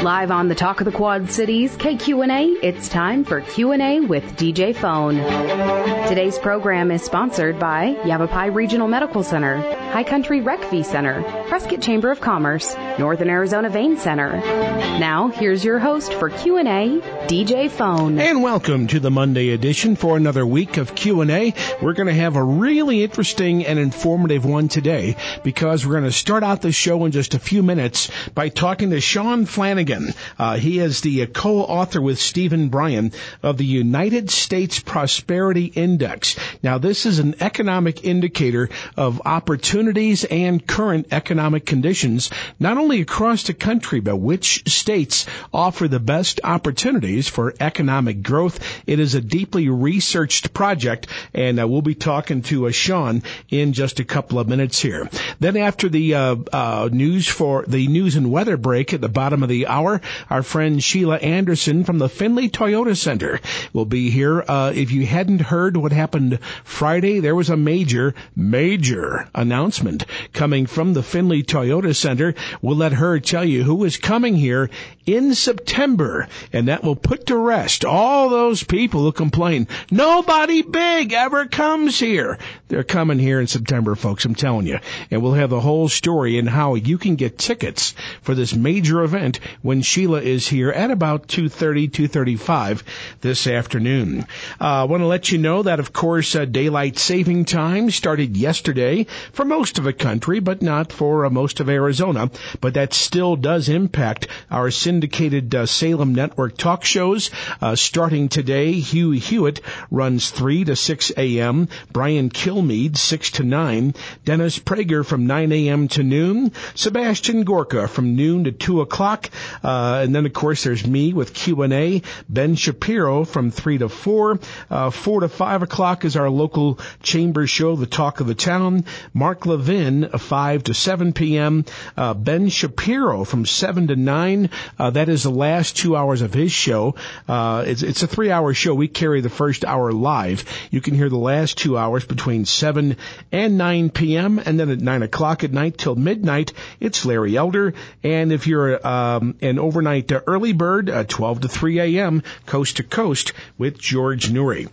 Live on the Talk of the Quad Cities, KQNA, it's time for Q&A with DJ Phone. Today's program is sponsored by Yavapai Regional Medical Center, High Country Rec Fee Center, Prescott Chamber of Commerce, Northern Arizona Vein Center. Now, here's your host for Q&A, DJ Phone. And welcome to the Monday edition for another week of Q&A. We're going to have a really interesting and informative one today because we're going to start out the show in just a few minutes by talking to Sean Flanagan. He is the co-author with Stephen Bryan of the United States Prosperity Index. Now, this is an economic indicator of opportunities and current economic conditions, not only across the country, but which states offer the best opportunities for economic growth. It is a deeply researched project, and we'll be talking to Sean in just a couple of minutes here. Then after the news and weather break at the bottom of the hour, our friend Sheila Anderson from the Findlay Toyota Center will be here. If you hadn't heard what happened Friday, there was a major announcement coming from the Findlay Toyota Center. We'll let her tell you who is coming here in September, and that will put to rest all those people who complain, nobody big ever comes here. They're coming here in September, folks, I'm telling you. And we'll have the whole story and how you can get tickets for this major event when Sheila is here at about 2:35 this afternoon. I want to let you know that, of course, daylight saving time started yesterday for most of the country, but not for most of Arizona. But that still does impact our syndicated Salem Network talk shows. Starting today, Hugh Hewitt runs 3 to 6 a.m., Brian Kilmeade 6 to 9, Dennis Prager from 9 a.m. to noon, Sebastian Gorka from noon to 2 o'clock, and then, of course, there's me with Q&A, Ben Shapiro from 3 to 4, 4 to 5 o'clock is our local chamber show, The Talk of the Town, Mark Levin, 5 to 7 p.m., Ben Shapiro from 7 to 9, that is the last 2 hours of his show. It's a 3-hour show. We carry the first hour live. You can hear the last 2 hours between 7 and 9 p.m., and then at 9 o'clock at night till midnight, it's Larry Elder. And if you're an overnight early bird, 12 to 3 a.m., coast to coast with George Noory.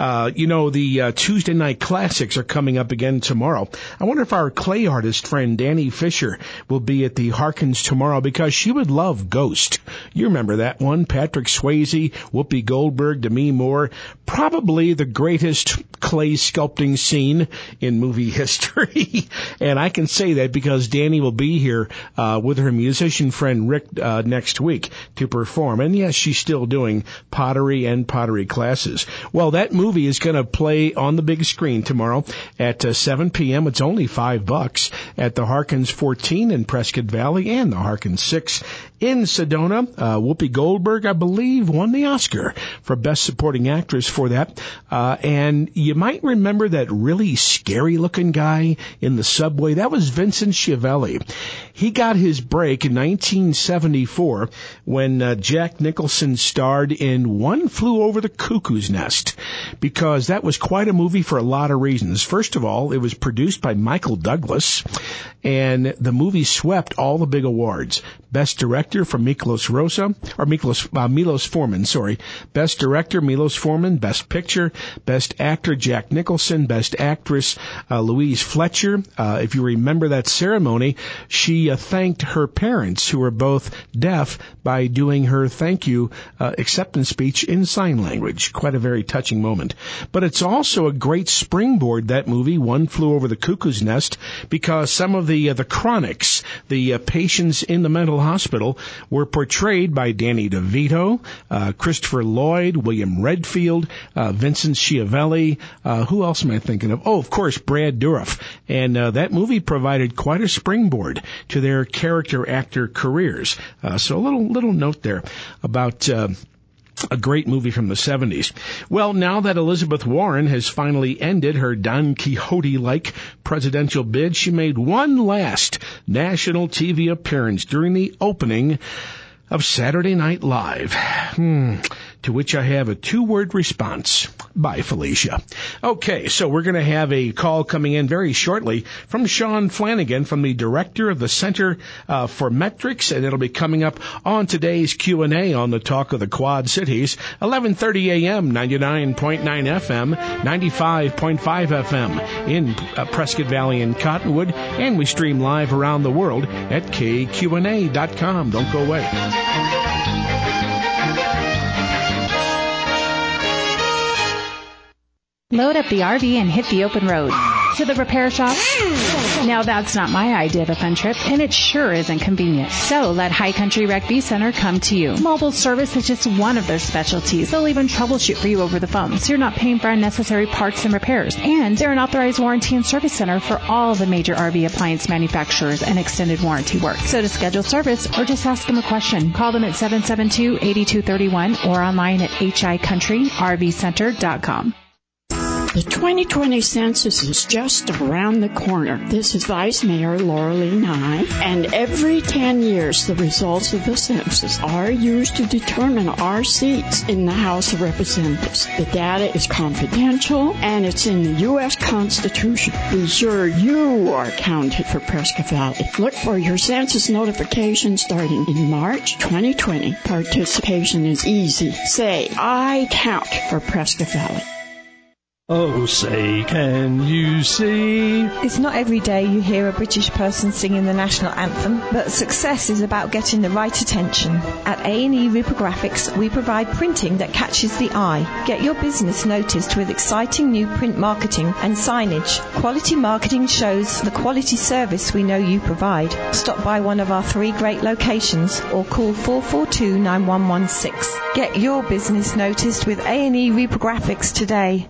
The Tuesday night classics are coming up again tomorrow. I wonder if our clay artist friend Danny Fisher will be at the Harkins tomorrow, because she would love Ghost. You remember that one? Patrick Swayze, Whoopi Goldberg, Demi Moore. Probably the greatest clay sculpting scene in movie history. And I can say that because Danny will be here with her musician friend Rick next week to perform. And yes, she's still doing pottery and pottery classes. Well, that movie is going to play on the big screen tomorrow at 7 p.m. It's only $5 at the Harkins 14 in Prescott Valley and the Harkins 6 in Sedona. Whoopi Goldberg, I believe, won the Oscar for Best Supporting Actress for that. And you might remember that really scary-looking guy in the subway. That was Vincent Schiavelli. He got his break in 1974 when Jack Nicholson starred in One Flew Over the Cuckoo's Nest, because that was quite a movie for a lot of reasons. First of all, it was produced by Michael Douglas, and the movie swept all the big awards. Best Director for Milos Forman, sorry. Best Director, Milos Forman. Best Picture, Best Actor, Jack Nicholson. Best Actress, Louise Fletcher. If you remember that ceremony, she thanked her parents, who were both deaf, by doing her thank you acceptance speech in sign language. Quite a very touching moment. But it's also a great springboard, that movie, One Flew Over the Cuckoo's Nest, because some of the chronics, the patients in the mental hospital, were portrayed by Danny DeVito, Christopher Lloyd, William Redfield, Vincent Schiavelli. Who else am I thinking of? Oh, of course, Brad Dourif. And that movie provided quite a springboard to their character actor careers. So a little note there about a great movie from the 70s. Well, now that Elizabeth Warren has finally ended her Don Quixote-like presidential bid, she made one last national TV appearance during the opening of Saturday Night Live. to which I have a 2-word response. Bye, Felicia. Okay, so we're going to have a call coming in very shortly from Sean Flanagan, from the director of the Center for Metrics, and it'll be coming up on today's Q&A on the Talk of the Quad Cities, 11:30 a.m., 99.9 FM, 95.5 FM in Prescott Valley and Cottonwood, and we stream live around the world at kqna.com. Don't go away. Load up the RV and hit the open road. To the repair shop? Now that's not my idea of a fun trip, and it sure isn't convenient. So let High Country Rec V Center come to you. Mobile service is just one of their specialties. They'll even troubleshoot for you over the phone, so you're not paying for unnecessary parts and repairs. And they're an authorized warranty and service center for all the major RV appliance manufacturers and extended warranty work. So to schedule service or just ask them a question, call them at 772-8231 or online at hicountryrvcenter.com. The 2020 census is just around the corner. This is Vice Mayor Laura Lee Nye, and every 10 years the results of the census are used to determine our seats in the House of Representatives. The data is confidential, and it's in the U.S. Constitution. Be sure you are counted for Prescott Valley. Look for your census notification starting in March 2020. Participation is easy. Say, I count for Prescott Valley. Oh, say, can you see? It's not every day you hear a British person singing the national anthem, but success is about getting the right attention. At A&E Reprographics, we provide printing that catches the eye. Get your business noticed with exciting new print marketing and signage. Quality marketing shows the quality service we know you provide. Stop by one of our 3 great locations or call 442-9116. Get your business noticed with A&E Reprographics today.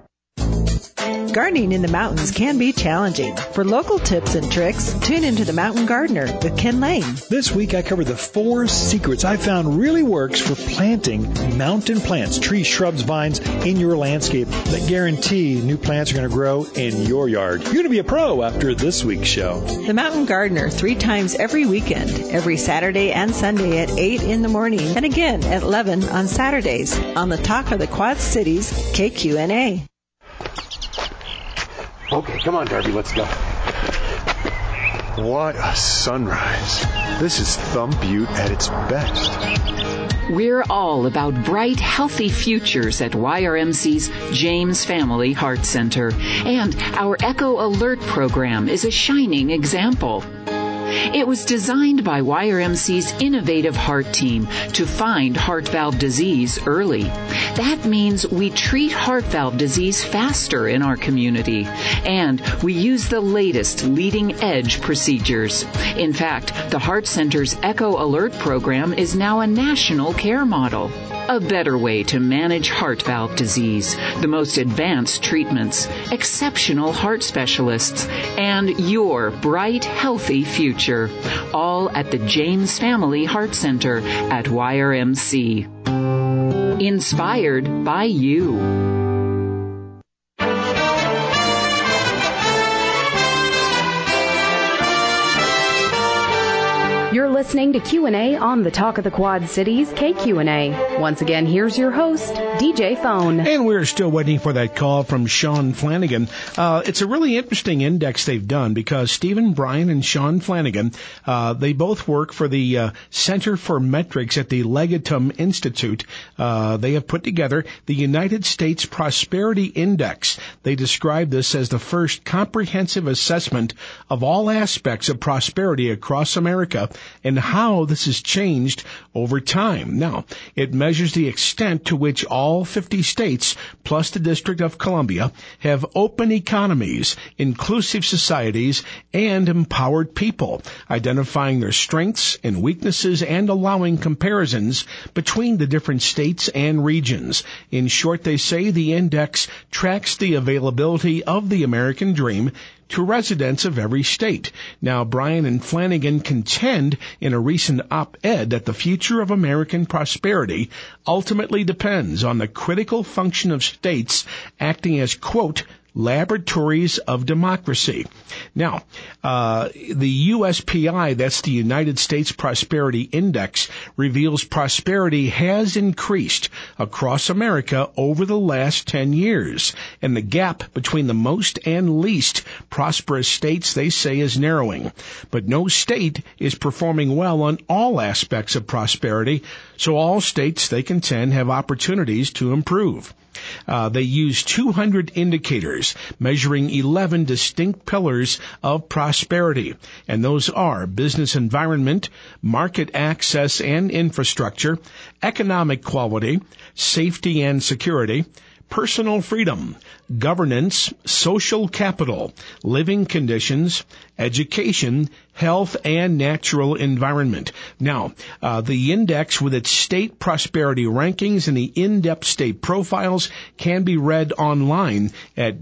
Gardening in the mountains can be challenging. For local tips and tricks, tune into The Mountain Gardener with Ken Lane. This week I covered the 4 secrets I found really works for planting mountain plants, trees, shrubs, vines in your landscape that guarantee new plants are going to grow in your yard. You're going to be a pro after this week's show. The Mountain Gardener, 3 times every weekend, every Saturday and Sunday at 8 in the morning, and again at 11 on Saturdays on the Talk of the Quad Cities, KQNA. Okay, come on, Darby, let's go. What a sunrise. This is Thumb Butte at its best. We're all about bright, healthy futures at YRMC's James Family Heart Center. And our Echo Alert program is a shining example. It was designed by YRMC's innovative heart team to find heart valve disease early. That means we treat heart valve disease faster in our community, and we use the latest leading-edge procedures. In fact, the Heart Center's Echo Alert program is now a national care model. A better way to manage heart valve disease, the most advanced treatments, exceptional heart specialists, and your bright, healthy future. All at the James Family Heart Center at YRMC. Inspired by you. You're listening to Q&A on the Talk of the Quad Cities, KQNA. Once again, here's your host, DJ Phone. And we're still waiting for that call from Sean Flanagan. It's a really interesting index they've done because Stephen Bryan and Sean Flanagan, they both work for the Center for Metrics at the Legatum Institute. They have put together the United States Prosperity Index. They describe this as the first comprehensive assessment of all aspects of prosperity across America and how this has changed over time. Now, it measures the extent to which all 50 states, plus the District of Columbia, have open economies, inclusive societies, and empowered people, identifying their strengths and weaknesses and allowing comparisons between the different states and regions. In short, they say the index tracks the availability of the American dream to residents of every state. Now, Bryan and Flanagan contend in a recent op-ed that the future of American prosperity ultimately depends on the critical function of states acting as, quote, Laboratories of Democracy. Now, the USPI, that's the United States Prosperity Index, reveals prosperity has increased across America over the last 10 years, and the gap between the most and least prosperous states, they say, is narrowing. But no state is performing well on all aspects of prosperity, so all states, they contend, have opportunities to improve. They use 200 indicators measuring 11 distinct pillars of prosperity, and those are business environment, market access and infrastructure, economic quality, safety and security, personal freedom, governance, social capital, living conditions, education, health, and natural environment. Now, the index with its state prosperity rankings and the in-depth state profiles can be read online at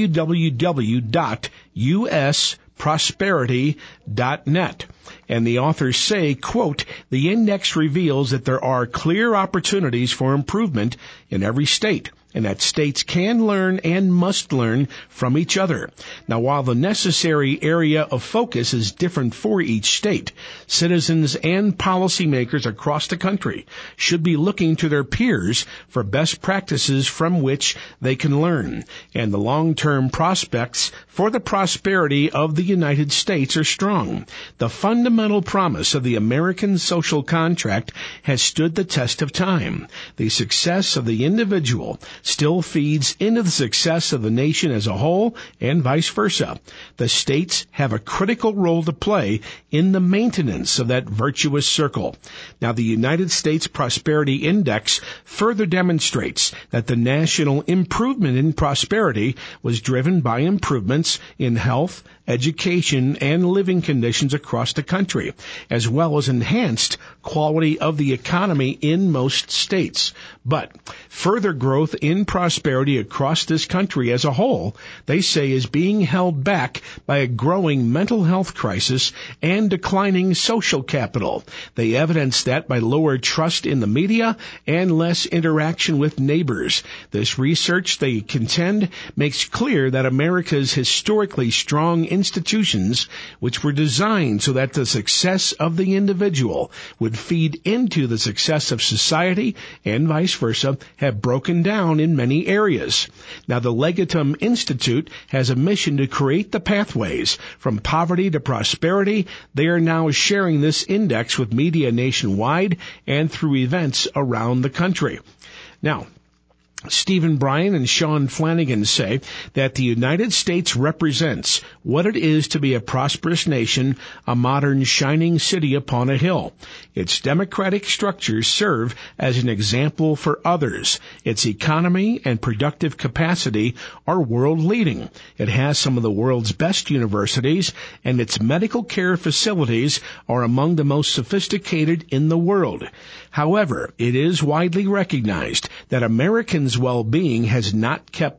www.usprosperity.net. And the authors say, quote, the index reveals that there are clear opportunities for improvement in every state, and that states can learn and must learn from each other. Now, while the necessary area of focus is different for each state, citizens and policymakers across the country should be looking to their peers for best practices from which they can learn. And the long-term prospects for the prosperity of the United States are strong. The fundamental promise of the American social contract has stood the test of time. The success of the individual still feeds into the success of the nation as a whole and vice versa. The states have a critical role to play in the maintenance of that virtuous circle. Now, the United States Prosperity Index further demonstrates that the national improvement in prosperity was driven by improvements in health, education, and living conditions across the country, as well as enhanced quality of the economy in most states. But further growth in prosperity across this country as a whole, they say, is being held back by a growing mental health crisis and declining social capital. They evidence that by lower trust in the media and less interaction with neighbors. This research, they contend, makes clear that America's historically strong institutions, which were designed so that the success of the individual would feed into the success of society and vice versa, have broken down in many areas. Now, the Legatum Institute has a mission to create the pathways from poverty to prosperity. They are now sharing this index with media nationwide and through events around the country. Now, Stephen Bryan and Sean Flanagan say that the United States represents what it is to be a prosperous nation, a modern shining city upon a hill. Its democratic structures serve as an example for others. Its economy and productive capacity are world-leading. It has some of the world's best universities, and its medical care facilities are among the most sophisticated in the world. However, it is widely recognized that Americans' well-being has not kept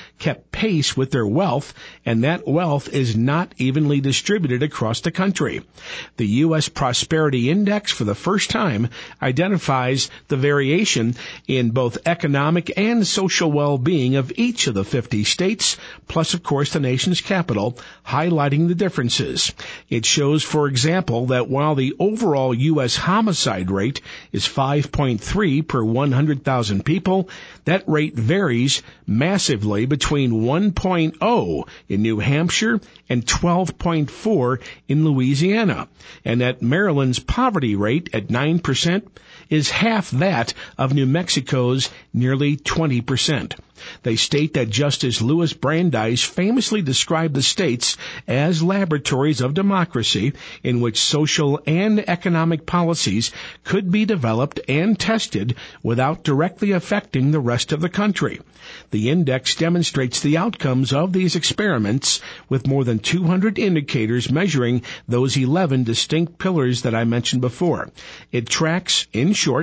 pace with their wealth, and that wealth is not evenly distributed across the country. The U.S. Prosperity Index, for the first time, identifies the variation in both economic and social well-being of each of the 50 states, plus, of course, the nation's capital, highlighting the differences. It shows, for example, that while the overall U.S. homicide rate is 5.3 per 100,000 people, that rate varies massively between 1.0 in New Hampshire and 12.4 in Louisiana, and that Maryland's poverty rate at 9% is half that of New Mexico's nearly 20%. They state that Justice Louis Brandeis famously described the states as laboratories of democracy in which social and economic policies could be developed and tested without directly affecting the rest of the country. The index demonstrates the outcomes of these experiments with more than 200 indicators measuring those 11 distinct pillars that I mentioned before. It tracks, in short,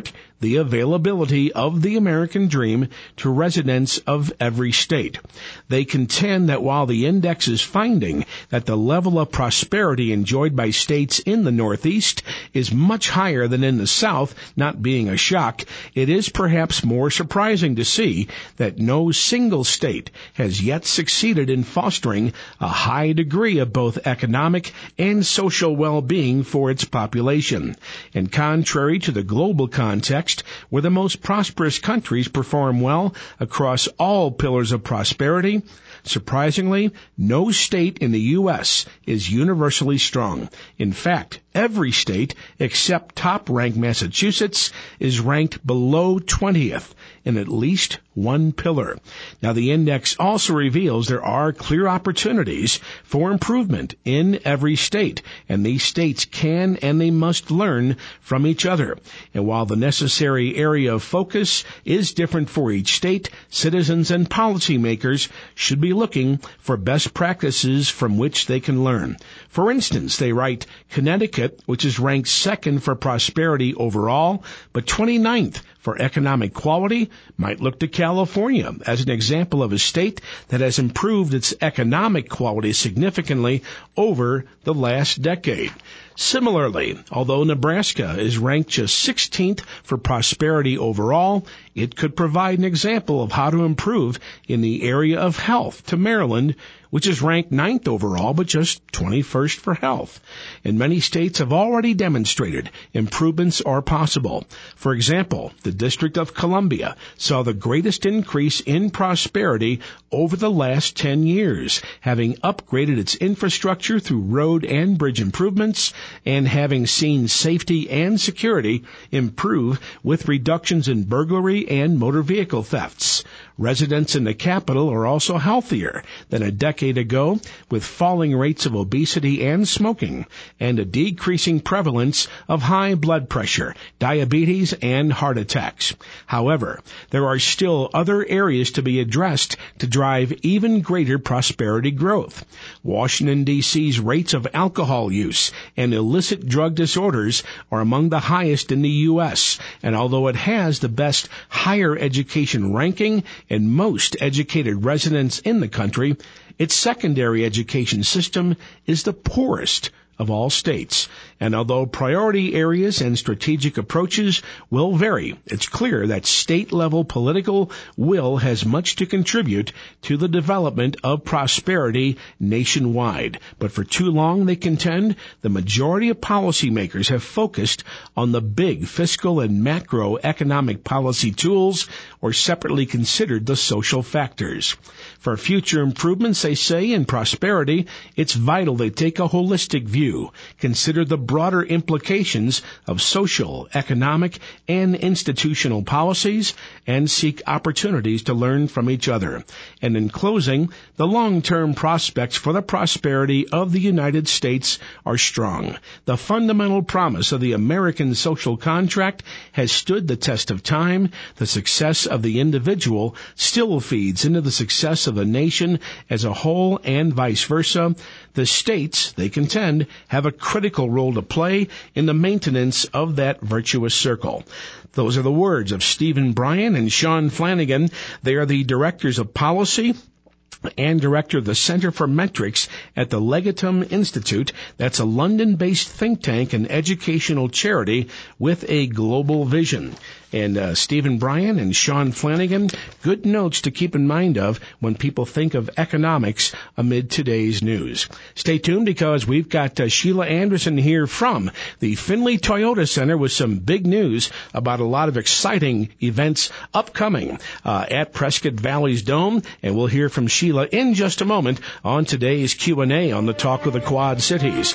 the availability of the American dream to residents of every state. They contend that while the index is finding that the level of prosperity enjoyed by states in the Northeast is much higher than in the South, not being a shock, it is perhaps more surprising to see that no single state has yet succeeded in fostering a high degree of both economic and social well-being for its population. And contrary to the global context, where the most prosperous countries perform well across all pillars of prosperity, surprisingly, no state in the U.S. is universally strong. In fact, every state except top-ranked Massachusetts is ranked below 20th in at least one pillar. Now, the index also reveals there are clear opportunities for improvement in every state, and these states can and they must learn from each other. And while the necessary area of focus is different for each state, citizens and policymakers should be looking for best practices from which they can learn. For instance, they write, Connecticut, which is ranked second for prosperity overall, but 29th for economic quality, might look to California as an example of a state that has improved its economic quality significantly over the last decade. Similarly, although Nebraska is ranked just 16th for prosperity overall, it could provide an example of how to improve in the area of health to Maryland, which is ranked 9th overall, but just 21st for health. And many states have already demonstrated improvements are possible. For example, the District of Columbia saw the greatest increase in prosperity over the last 10 years, having upgraded its infrastructure through road and bridge improvements, and having seen safety and security improve with reductions in burglary and motor vehicle thefts. Residents in the capital are also healthier than a decade ago, with falling rates of obesity and smoking, and a decreasing prevalence of high blood pressure, diabetes, and heart attacks. However, there are still other areas to be addressed to drive even greater prosperity growth. Washington, D.C.'s rates of alcohol use and illicit drug disorders are among the highest in the U.S., and although it has the best higher education ranking and most educated residents in the country, its secondary education system is the poorest of all states. And although priority areas and strategic approaches will vary, it's clear that state-level political will has much to contribute to the development of prosperity nationwide. But for too long, they contend, the majority of policymakers have focused on the big fiscal and macroeconomic policy tools, or separately considered the social factors. For future improvements, they say, in prosperity, it's vital they take a holistic view, consider the broader implications of social, economic, and institutional policies, and seek opportunities to learn from each other. And in closing, the long-term prospects for the prosperity of the United States are strong. The fundamental promise of the American social contract has stood the test of time. The success of the individual still feeds into the success of the nation as a whole, and vice versa. The states, they contend, have a critical role to play in the maintenance of that virtuous circle. Those are the words of Stephen Bryan and Sean Flanagan. They are the directors of policy and director of the Center for Metrics at the Legatum Institute. That's a London-based think tank and educational charity with a global vision. And Stephen Bryan and Sean Flanagan, good notes to keep in mind of when people think of economics amid today's news. Stay tuned, because we've got Sheila Anderson here from the Findlay Toyota Center with some big news about a lot of exciting events upcoming at Prescott Valley's Dome. And we'll hear from Sheila in just a moment on today's Q&A on the Talk of the Quad Cities.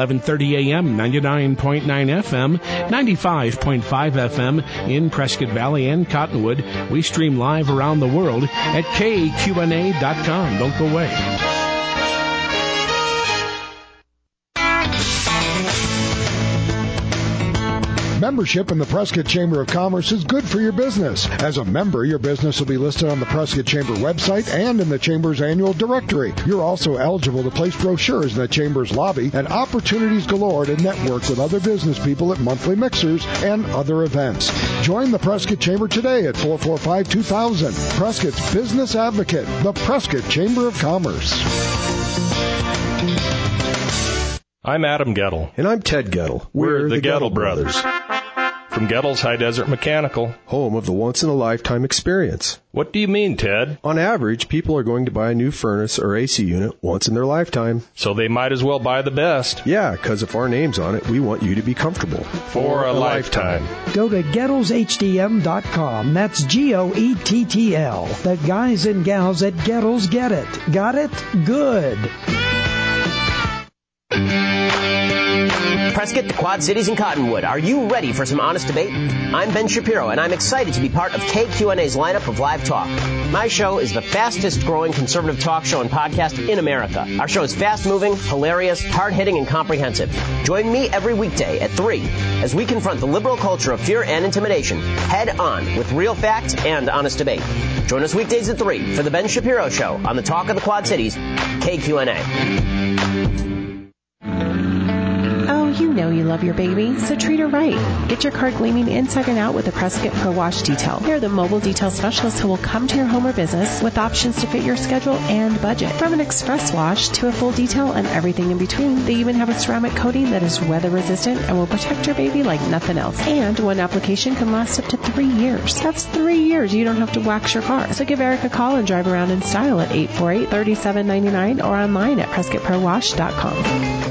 11:30 a.m., 99.9 FM, 95.5 FM in Prescott Valley and Cottonwood. We stream live around the world at KQNA.com. Don't go away. Membership in the Prescott Chamber of Commerce is good for your business. As a member, your business will be listed on the Prescott Chamber website and in the Chamber's annual directory. You're also eligible to place brochures in the Chamber's lobby, and opportunities galore to network with other business people at monthly mixers and other events. Join the Prescott Chamber today at 445-2000. Prescott's Business Advocate, the Prescott Chamber of Commerce. I'm Adam Gettle. And I'm Ted Gettle. We're the Gettle Brothers. From Gettle's High Desert Mechanical. Home of the once-in-a-lifetime experience. What do you mean, Ted? On average, people are going to buy a new furnace or AC unit once in their lifetime. So they might as well buy the best. Yeah, because if our name's on it, we want you to be comfortable. For a lifetime. Go to GettelsHDM.com. That's GOETTL. The guys and gals at Gettles get it. Got it? Good. Prescott, the Quad Cities, and Cottonwood. Are you ready for some honest debate? I'm Ben Shapiro, and I'm excited to be part of KQNA's lineup of live talk. My show is the fastest-growing conservative talk show and podcast in America. Our show is fast-moving, hilarious, hard-hitting, and comprehensive. Join me every weekday at 3 as we confront the liberal culture of fear and intimidation head-on with real facts and honest debate. Join us weekdays at 3 for The Ben Shapiro Show on the Talk of the Quad Cities, KQNA. You know you love your baby, so treat her right. Get your car gleaming inside and out with the Prescott Pro Wash Detail. They're the mobile detail specialists who will come to your home or business with options to fit your schedule and budget. From an express wash to a full detail and everything in between, they even have a ceramic coating that is weather resistant and will protect your baby like nothing else. And one application can last up to 3 years. That's 3 years you don't have to wax your car. So give Eric a call and drive around in style at 848-3799 or online at PrescottProWash.com.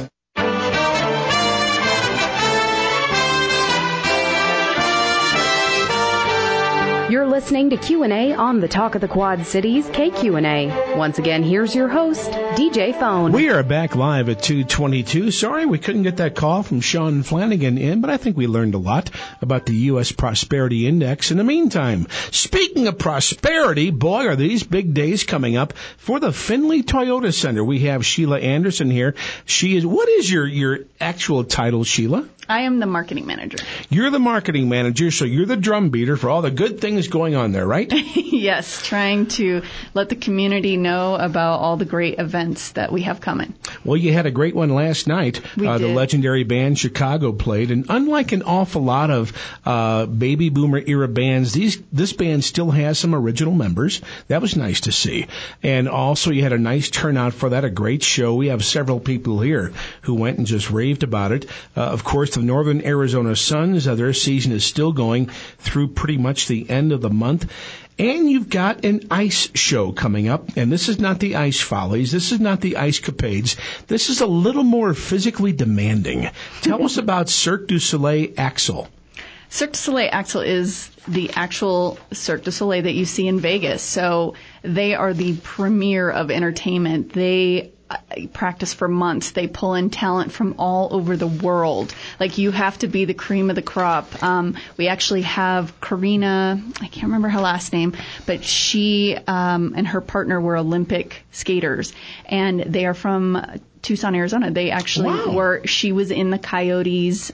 You're listening to Q&A on the Talk of the Quad Cities, KQNA. Once again, here's your host, DJ Phone. We are back live at 2:22. Sorry we couldn't get that call from Sean Flanagan in, but I think we learned a lot about the U.S. Prosperity Index in the meantime. Speaking of prosperity, boy, are these big days coming up for the Findlay Toyota Center. We have Sheila Anderson here. What is your actual title, Sheila? I am the marketing manager. You're the marketing manager, so you're the drum beater for all the good things going on there, right? Yes, trying to let the community know about all the great events that we have coming. Well, you had a great one last night. We did. The legendary band Chicago played, and unlike an awful lot of baby boomer era bands, this band still has some original members. That was nice to see. And also you had a nice turnout for that, a great show. We have several people here who went and just raved about it. Of course, the Northern Arizona Suns, their season is still going through pretty much the end of the month. And you've got an ice show coming up, and this is not the Ice Follies, this is not the Ice Capades, this is a little more physically demanding. Tell us about Cirque du Soleil Axel. Cirque du Soleil Axel is the actual Cirque du Soleil that you see in Vegas. So they are the premier of entertainment. They practice for months. They pull in talent from all over the world. Like, you have to be the cream of the crop. We actually have Karina, I can't remember her last name, but she and her partner were Olympic skaters, and they are from Tucson, Arizona. They actually she was in the Coyotes,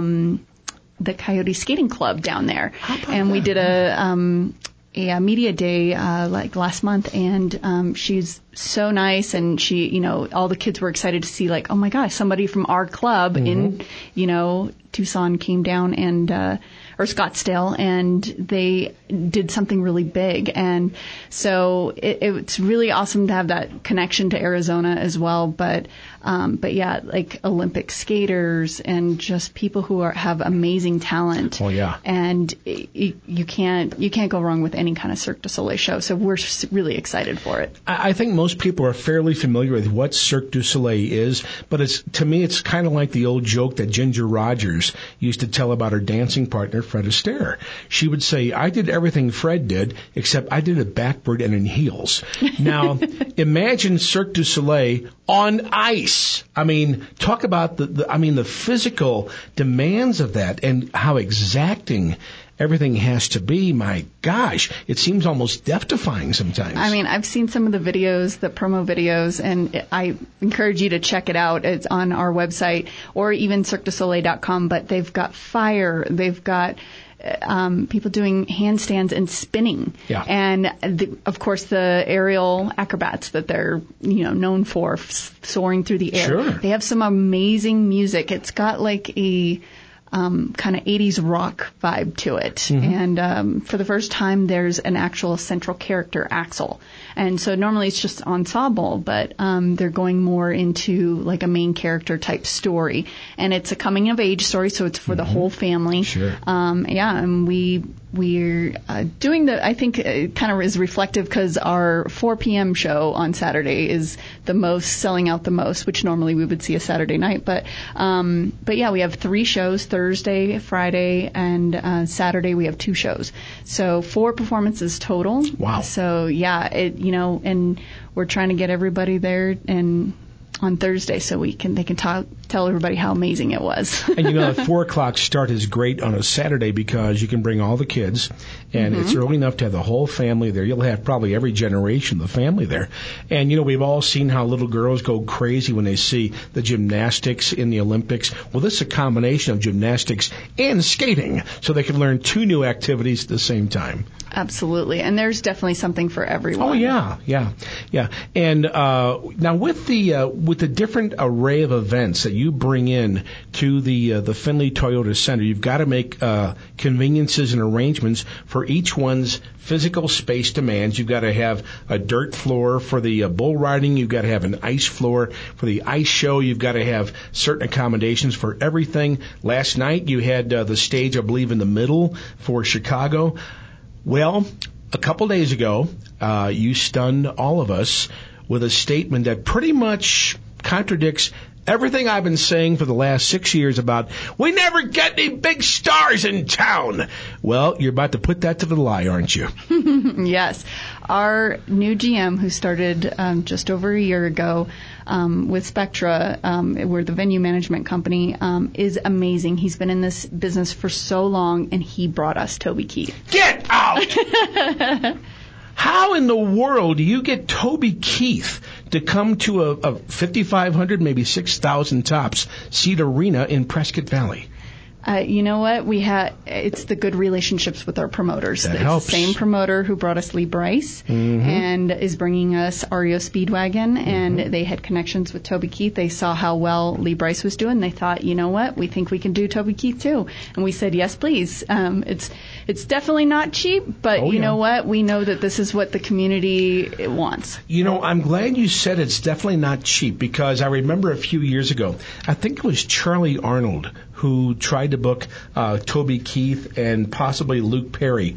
the Coyote Skating Club down there. And we did a media day like last month, and she's so nice, and she, all the kids were excited to see, like, oh my gosh, somebody from our club in Tucson came down and or Scottsdale, and they did something really big. And so it's really awesome to have that connection to Arizona as well. But yeah, like Olympic skaters and just people who have amazing talent. Oh yeah. And you can't go wrong with any kind of Cirque du Soleil show. So we're really excited for it. I think most people are fairly familiar with what Cirque du Soleil is, but to me it's kind of like the old joke that Ginger Rogers used to tell about her dancing partner, Fred Astaire. She would say, I did everything Fred did, except I did it backward and in heels. Now, imagine Cirque du Soleil on ice. I mean, talk about the physical demands of that and how exacting everything has to be. My gosh, it seems almost death-defying sometimes. I mean, I've seen some of the videos, the promo videos, and I encourage you to check it out. It's on our website or even CirqueDuSoleil.com, but they've got fire, they've got people doing handstands and spinning. Yeah. And of course the aerial acrobats that they're, known for, soaring through the air. Sure. They have some amazing music. It's got like a kind of 80s rock vibe to it. And for the first time, there's an actual central character, Axel. And so normally it's just ensemble, but they're going more into like a main character type story. And it's a coming of age story, so it's for the whole family. Sure. And we're doing I think it kind of is reflective because our 4 p.m. show on Saturday is the most, selling out the most, which normally we would see a Saturday night. But yeah, we have 3 shows, Thursday, Friday, and Saturday we have 2 shows. So 4 performances total. Wow. So yeah, and we're trying to get everybody there and on Thursday so they can tell everybody how amazing it was. And the 4 o'clock start is great on a Saturday because you can bring all the kids, and it's early enough to have the whole family there. You'll have probably every generation of the family there. And, we've all seen how little girls go crazy when they see the gymnastics in the Olympics. Well, this is a combination of gymnastics and skating, so they can learn 2 new activities at the same time. Absolutely. And there's definitely something for everyone. Oh, yeah. And now with the different array of events that you bring in to the Findlay Toyota Center, you've got to make conveniences and arrangements for each one's physical space demands. You've got to have a dirt floor for the bull riding. You've got to have an ice floor for the ice show. You've got to have certain accommodations for everything. Last night you had the stage, I believe, in the middle for Chicago. Well, a couple days ago, you stunned all of us with a statement that pretty much contradicts everything I've been saying for the last 6 years about we never get any big stars in town. Well, you're about to put that to the lie, aren't you? Yes. Our new GM, who started just over a year ago with Spectra, we're the venue management company, is amazing. He's been in this business for so long, and he brought us Toby Keith. Get out! How in the world do you get Toby Keith to come to a 5,500, maybe 6,000 tops seat arena in Prescott Valley? You know what? It's the good relationships with our promoters. That it's helps. The same promoter who brought us Lee Bryce and is bringing us REO Speedwagon, and they had connections with Toby Keith. They saw how well Lee Bryce was doing. They thought, you know what? We think we can do Toby Keith too. And we said, yes, please. It's definitely not cheap, but you know what? We know that this is what the community wants. I'm glad you said it's definitely not cheap, because I remember a few years ago, I think it was Charlie Arnold who tried to book Toby Keith and possibly Luke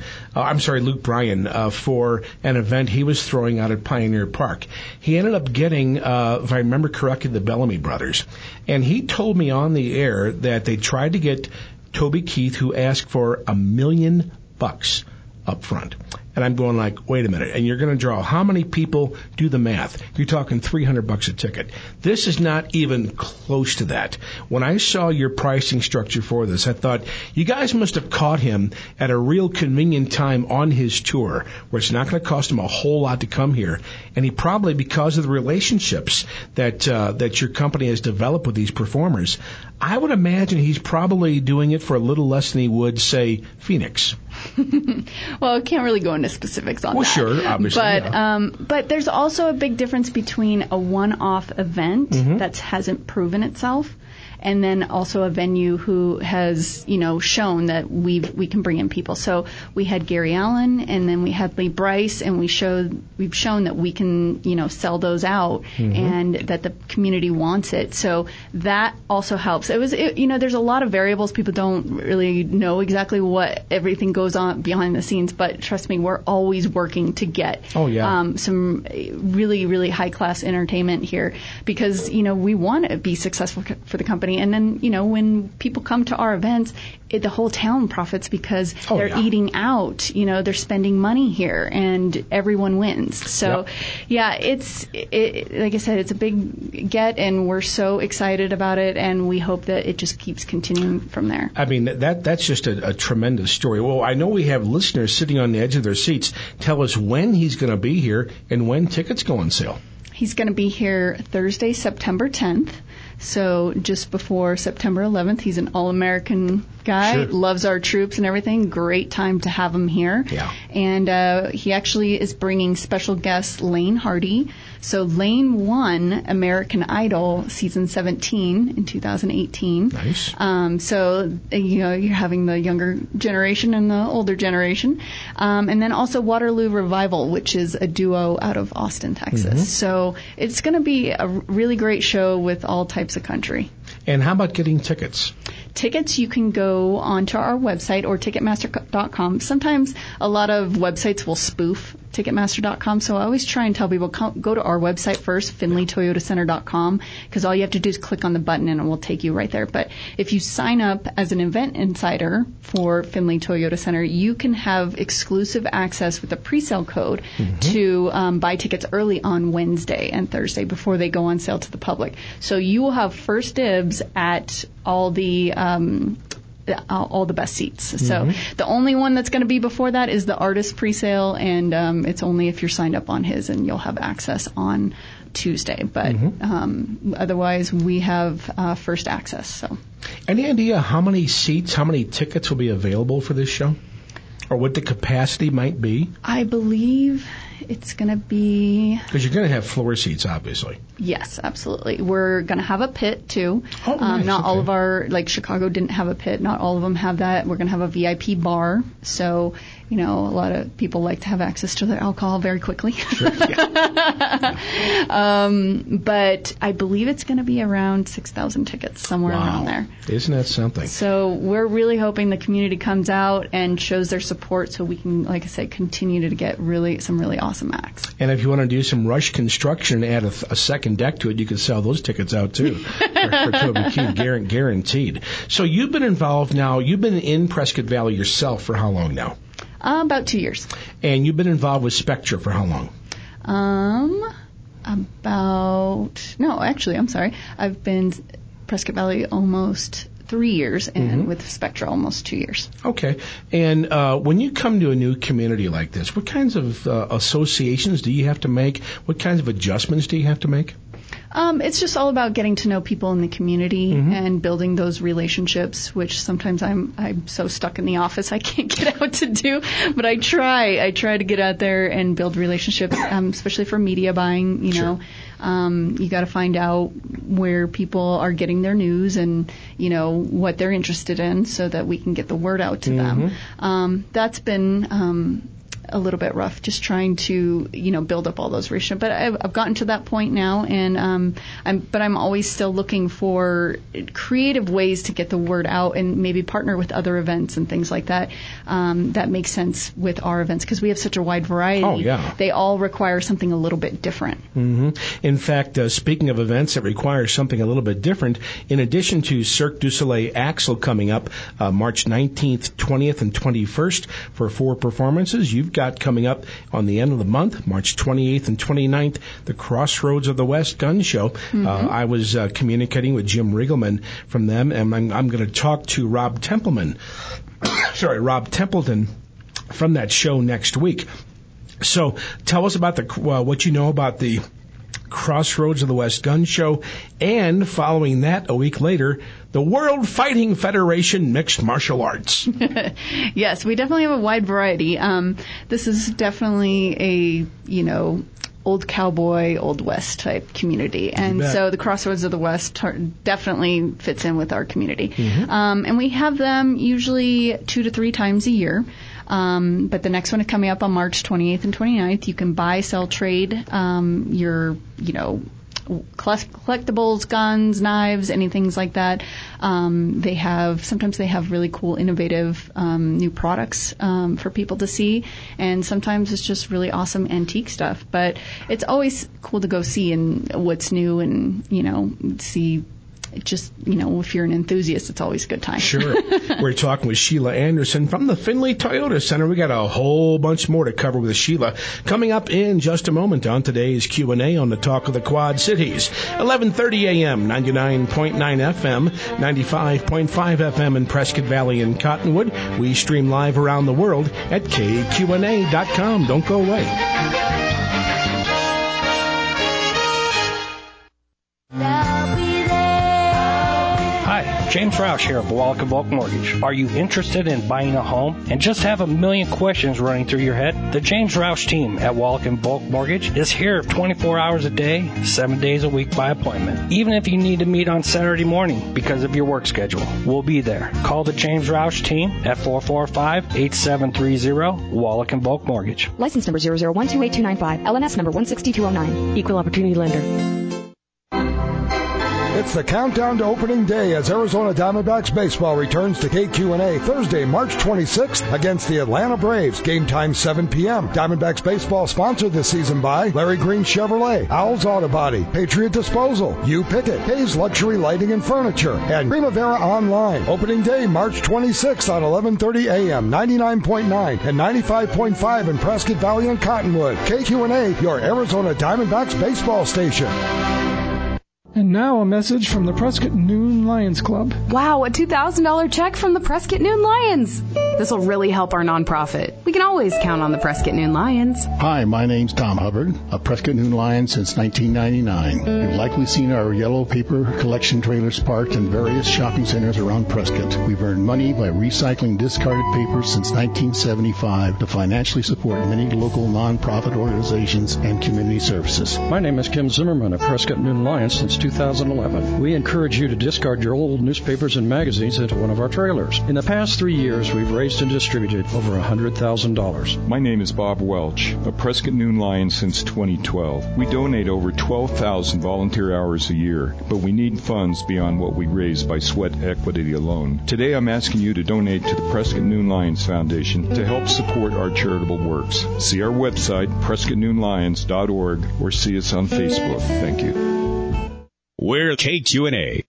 Bryan for an event he was throwing out at Pioneer Park. He ended up getting, if I remember correctly, the Bellamy brothers. And he told me on the air that they tried to get Toby Keith, who asked for $1 million up front. And I'm going like, wait a minute, and you're going to draw how many people? Do the math. You're talking $300 a ticket. This is not even close to that. When I saw your pricing structure for this, I thought, you guys must have caught him at a real convenient time on his tour, where it's not going to cost him a whole lot to come here. And he probably, because of the relationships that your company has developed with these performers, I would imagine he's probably doing it for a little less than he would, say, Phoenix. Well, I can't really go into specifics on that. Well, sure, obviously. But there's also a big difference between a one-off event that hasn't proven itself, and then also a venue who has, shown that we can bring in people. So we had Gary Allen, and then we had Lee Bryce, and we've shown that we can, sell those out, and that the community wants it. So that also helps. There's a lot of variables. People don't really know exactly what everything goes on behind the scenes, but trust me, we're always working to get some really, really high-class entertainment here, because, we want to be successful for the company. And then, when people come to our events, the whole town profits because they're eating out. They're spending money here, and everyone wins. So, it's like I said, it's a big get, and we're so excited about it, and we hope that it just keeps continuing from there. I mean, that's just a tremendous story. Well, I know we have listeners sitting on the edge of their seats. Tell us when he's going to be here and when tickets go on sale. He's going to be here Thursday, September 10th. So just before September 11th, he's an All-American guy, Sure. loves our troops and everything. Great time to have him here. Yeah. And he actually is bringing special guest Lane Hardy. So Lane won American Idol season 17 in 2018. Nice. So, you're having the younger generation and the older generation. And then also Waterloo Revival, which is a duo out of Austin, Texas. So it's going to be a really great show with all types of country. And how about getting tickets? Tickets, you can go onto our website or Ticketmaster.com. Sometimes a lot of websites will spoof Ticketmaster.com, so I always try and tell people, go to our website first, FinleyToyotaCenter.com, because all you have to do is click on the button and it will take you right there. But if you sign up as an event insider for Finley Toyota Center, you can have exclusive access with a pre-sale code to buy tickets early on Wednesday and Thursday before they go on sale to the public. So you will have first dibs at all the best seats. So the only one that's going to be before that is the artist presale, and it's only if you're signed up on his, and you'll have access on Tuesday. But otherwise, we have first access. So, any idea how many seats, how many tickets will be available for this show, or what the capacity might be? I believe it's going to be... Because you're going to have floor seats, obviously. Yes, absolutely. We're going to have a pit, too. Oh, nice. Not all of our... Like, Chicago didn't have a pit. Not all of them have that. We're going to have a VIP bar. So, a lot of people like to have access to their alcohol very quickly. Sure. Yeah. But I believe it's going to be around 6,000 tickets, somewhere around there. Isn't that something? So we're really hoping the community comes out and shows their support so we can, like I said, continue to get some really awesome acts. And if you want to do some rush construction and add a second deck to it, you can sell those tickets out too for Toby Keith, guaranteed. So you've been involved now. You've been in Prescott Valley yourself for how long now? About 2 years. And you've been involved with Spectra for how long? I've been Prescott Valley almost 3 years, and with Spectra almost 2 years. Okay. And when you come to a new community like this, what kinds of associations do you have to make? What kinds of adjustments do you have to make? It's just all about getting to know people in the community and building those relationships, which sometimes I'm so stuck in the office I can't get out to do. But I try to get out there and build relationships, especially for media buying. You got to find out where people are getting their news and what they're interested in, so that we can get the word out to them. That's been a little bit rough, just trying to build up all those relationships. But I've gotten to that point now, and I'm always still looking for creative ways to get the word out and maybe partner with other events and things like that. That makes sense with our events because we have such a wide variety. Oh, yeah. They all require something a little bit different. In fact, speaking of events that require something a little bit different, in addition to Cirque du Soleil Axel coming up March 19th, 20th, and 21st for 4 performances, you've got coming up on the end of the month, March 28th and 29th, the Crossroads of the West Gun Show. I was communicating with Jim Riggleman from them, and I'm going to talk to Rob Templeton from that show next week. So tell us about what you know about the Crossroads of the West Gun Show, and following that, a week later, the World Fighting Federation Mixed Martial Arts. Yes, we definitely have a wide variety. This is definitely a, old cowboy, old west type community. And so the Crossroads of the West definitely fits in with our community. And we have them usually 2 to 3 times a year. But the next one is coming up on March 28th and 29th. You can buy, sell, trade your, collectibles, guns, knives, anything like that. Sometimes they have really cool, innovative new products for people to see, and sometimes it's just really awesome antique stuff. But it's always cool to go see and what's new and see. Just, if you're an enthusiast, it's always a good time. Sure. We're talking with Sheila Anderson from the Finley Toyota Center. We got a whole bunch more to cover with Sheila coming up in just a moment on today's Q&A on the Talk of the Quad Cities. 11:30 a.m., 99.9 FM, 95.5 FM in Prescott Valley and Cottonwood. We stream live around the world at KQNA.com. Don't go away. James Roush here of Wallach & Volk Mortgage. Are you interested in buying a home and just have a million questions running through your head? The James Roush team at Wallach & Volk Mortgage is here 24 hours a day, 7 days a week by appointment. Even if you need to meet on Saturday morning because of your work schedule, we'll be there. Call the James Roush team at 445-8730, Wallach & Volk Mortgage. License number 0012825, LNS number 16209. Equal Opportunity Lender. It's the countdown to opening day as Arizona Diamondbacks baseball returns to KQNA Thursday, March 26th against the Atlanta Braves. Game time 7 p.m. Diamondbacks baseball sponsored this season by Larry Green Chevrolet, Owls Auto Body, Patriot Disposal, You Pickett, Hayes Luxury Lighting and Furniture, and Primavera Online. Opening day, March 26th at 11:30 a.m. 99.9 and 95.5 in Prescott Valley and Cottonwood. KQNA, your Arizona Diamondbacks baseball station. And now a message from the Prescott Noon Lions Club. Wow, a $2,000 check from the Prescott Noon Lions. This will really help our nonprofit. We can always count on the Prescott Noon Lions. Hi, my name's Tom Hubbard, a Prescott Noon Lion since 1999. You've likely seen our yellow paper collection trailers parked in various shopping centers around Prescott. We've earned money by recycling discarded papers since 1975 to financially support many local nonprofit organizations and community services. My name is Kim Zimmerman of Prescott Noon Lions since 2011. We encourage you to discard your old newspapers and magazines into one of our trailers. In the past 3 years, we've raised and distributed over $100,000. My name is Bob Welch, a Prescott Noon Lion since 2012. We donate over 12,000 volunteer hours a year, but we need funds beyond what we raise by sweat equity alone. Today, I'm asking you to donate to the Prescott Noon Lions Foundation to help support our charitable works. See our website, PrescottNoonLions.org, or see us on Facebook. Thank you. We're KQNA.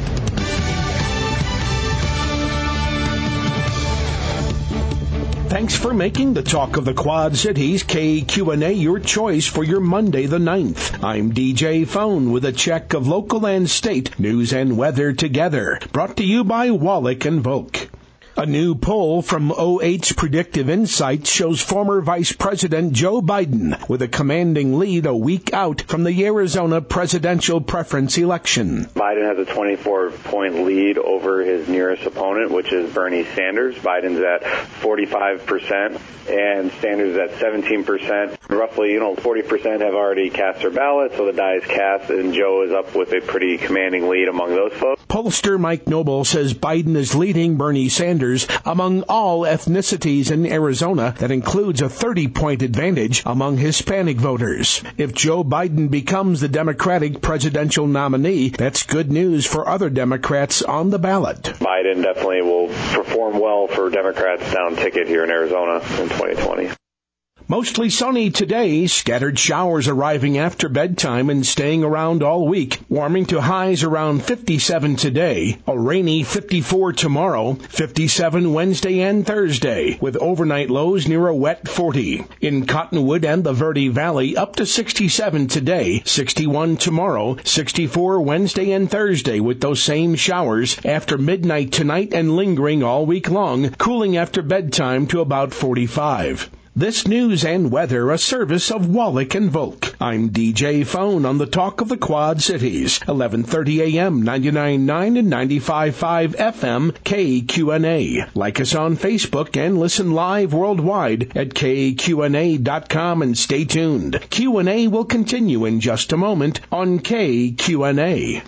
Thanks for making the Talk of the Quad Cities KQNA your choice for your Monday the 9th. I'm DJ Phone with a check of local and state news and weather together. Brought to you by Wallach & Volk. A new poll from OH Predictive Insights shows former Vice President Joe Biden with a commanding lead a week out from the Arizona presidential preference election. Biden has a 24-point lead over his nearest opponent, which is Bernie Sanders. Biden's at 45% and Sanders is at 17%. Roughly, 40% have already cast their ballot, so the die is cast, and Joe is up with a pretty commanding lead among those folks. Pollster Mike Noble says Biden is leading Bernie Sanders among all ethnicities in Arizona. That includes a 30-point advantage among Hispanic voters. If Joe Biden becomes the Democratic presidential nominee, that's good news for other Democrats on the ballot. Biden definitely will perform well for Democrats down ticket here in Arizona in 2020. Mostly sunny today, scattered showers arriving after bedtime and staying around all week, warming to highs around 57 today, a rainy 54 tomorrow, 57 Wednesday and Thursday, with overnight lows near a wet 40. In Cottonwood and the Verde Valley, up to 67 today, 61 tomorrow, 64 Wednesday and Thursday with those same showers after midnight tonight and lingering all week long, cooling after bedtime to about 45. This news and weather, a service of Wallach & Volk. I'm DJ Phone on the Talk of the Quad Cities, 11:30 a.m., 99.9 and 95.5 FM, KQNA. Like us on Facebook and listen live worldwide at KQNA.com and stay tuned. Q&A will continue in just a moment on KQNA.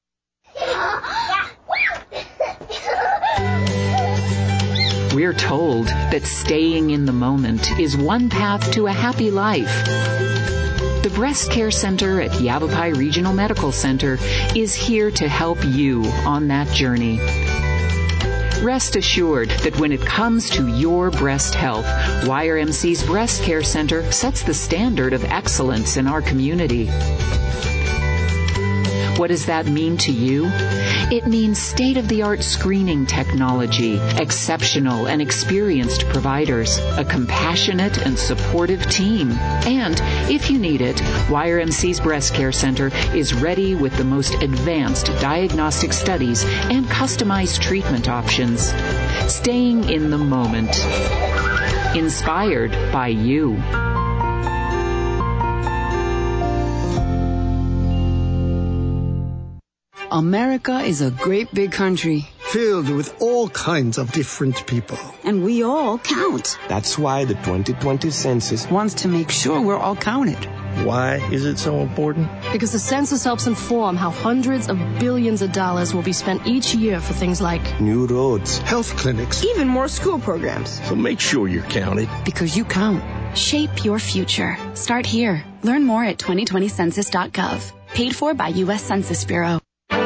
We're told that staying in the moment is one path to a happy life. The Breast Care Center at Yavapai Regional Medical Center is here to help you on that journey. Rest assured that when it comes to your breast health, YRMC's Breast Care Center sets the standard of excellence in our community. What does that mean to you? It means state-of-the-art screening technology, exceptional and experienced providers, a compassionate and supportive team. And, if you need it, YRMC's Breast Care Center is ready with the most advanced diagnostic studies and customized treatment options. Staying in the moment. Inspired by you. America is a great big country, filled with all kinds of different people. And we all count. That's why the 2020 census wants to make sure we're all counted. Why is it so important? Because the census helps inform how hundreds of billions of dollars will be spent each year for things like new roads, health clinics, even more school programs. So make sure you're counted. Because you count. Shape your future. Start here. Learn more at 2020census.gov. Paid for by U.S. Census Bureau.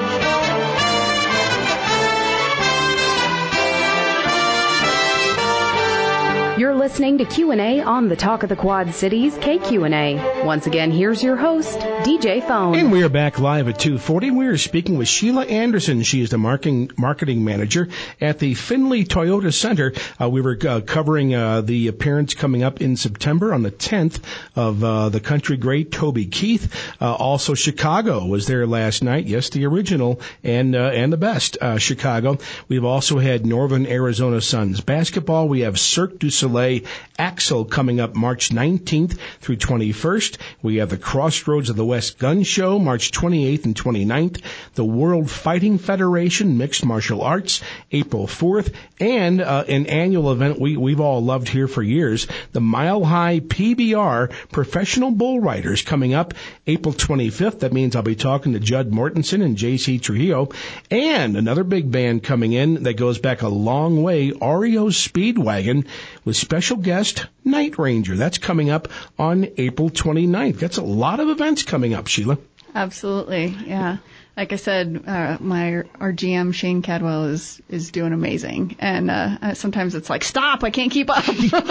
You're listening to Q&A on the Talk of the Quad Cities, KQNA. Once again, here's your host, DJ Phone. And we are back live at 2:40. We are speaking with Sheila Anderson. She is the marketing manager at the Findlay Toyota Center. We were covering the appearance coming up in September on the 10th of the country great Toby Keith. Also, Chicago was there last night. Yes, the original and the best, Chicago. We've also had Northern Arizona Suns basketball. We have Cirque du Soleil Axel coming up March 19th through 21st. We have the Crossroads of the West Gun Show March 28th and 29th. The World Fighting Federation Mixed Martial Arts April 4th. And an annual event we've all loved here for years, the Mile High PBR Professional Bull Riders coming up April 25th. That means I'll be talking to Judd Mortensen and J.C. Trujillo. And another big band coming in that goes back a long way, REO Speedwagon, with special guest Night Ranger. That's coming up on April 29th. That's a lot of events coming up, Sheila. Absolutely, yeah. Like I said, our GM Shane Cadwell is doing amazing, and sometimes it's like, stop, I can't keep up.